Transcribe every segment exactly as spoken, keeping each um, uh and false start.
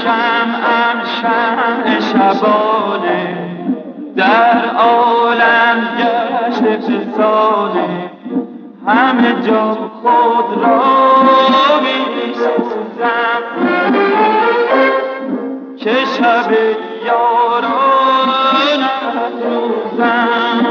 شمعم شمع شبانه در عالم گشت فسانه همه جا خود را می سوزم که شب یاران افروزم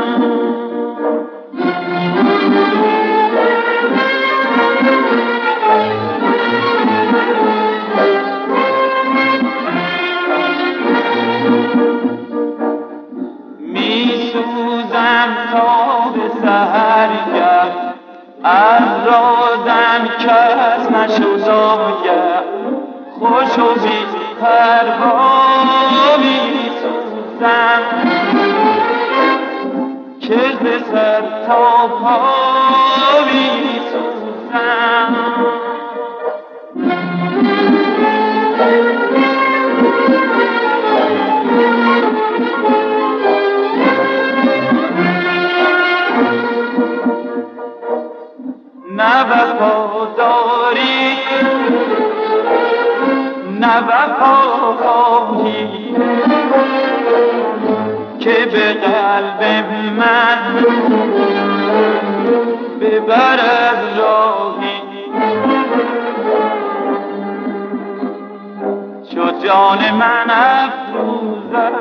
می سوزم تا به سحرگه از رازم کس نشد آگه خوش و بی پروا می سوزم که ز سر تا پا می سوزم نه وفاداری نه وفا خواهی که به قلب من ببرد راهی چو جان من افروزد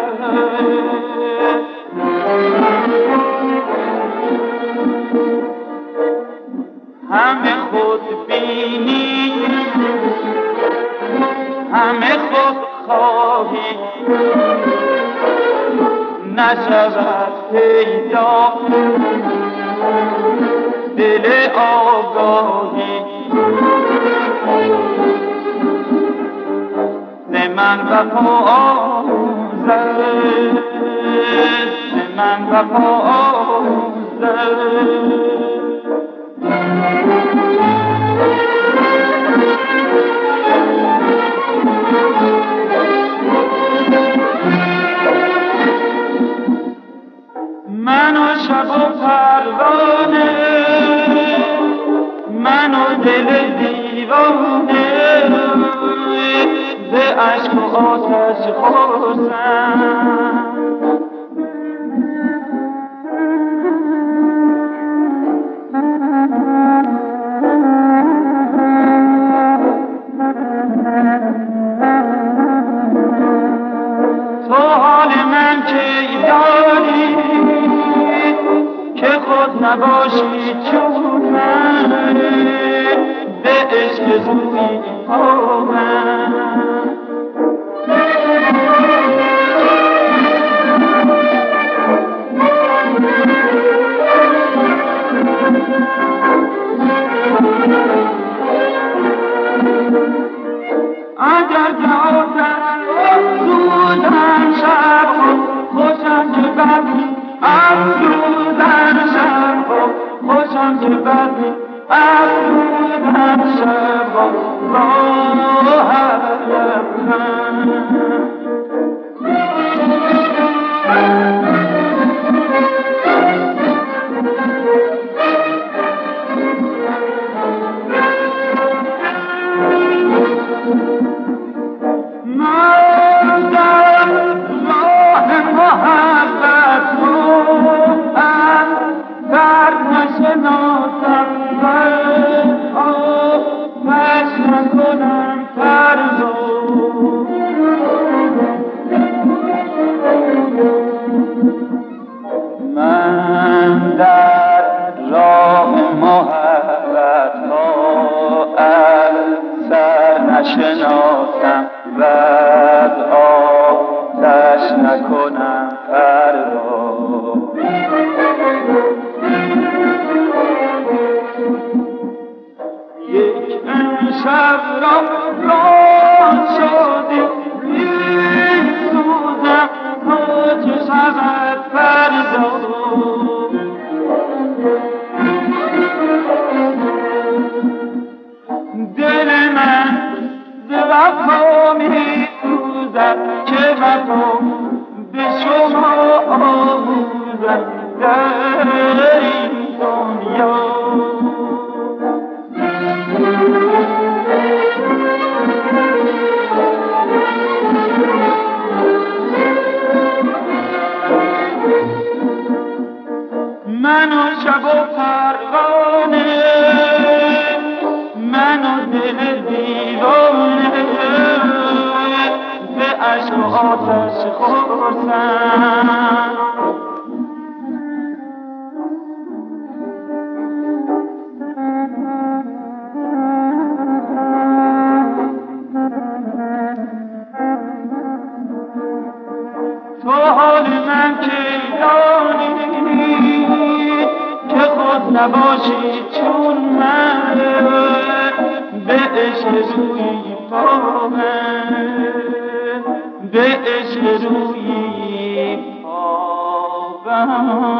همه خود بینی همه خود خواهی نشود پیدا دل آگاهی ز من وفا آموزد ز من وفا آموزد من و شب و پروانه من و دل دیوانه به عشق و آتش خورسم تو حال من که داری که خود نباشی چون من به عشق روی آمد اگر جهازم افزودن شب خوشم که بدی افزودن شب خوشم که بدی افزودن شب راحت نشناسم و از آتش نکنم پروا یک امشب را راه شدی میسوزم تا چه شود فردا دل من وفا می سوزد که وفا به شما آموزد در این دنیا آتش خورسم. تو حال من که دانی که خود نباشی چون من، به عشق روی پامن، به عشق روی پامن.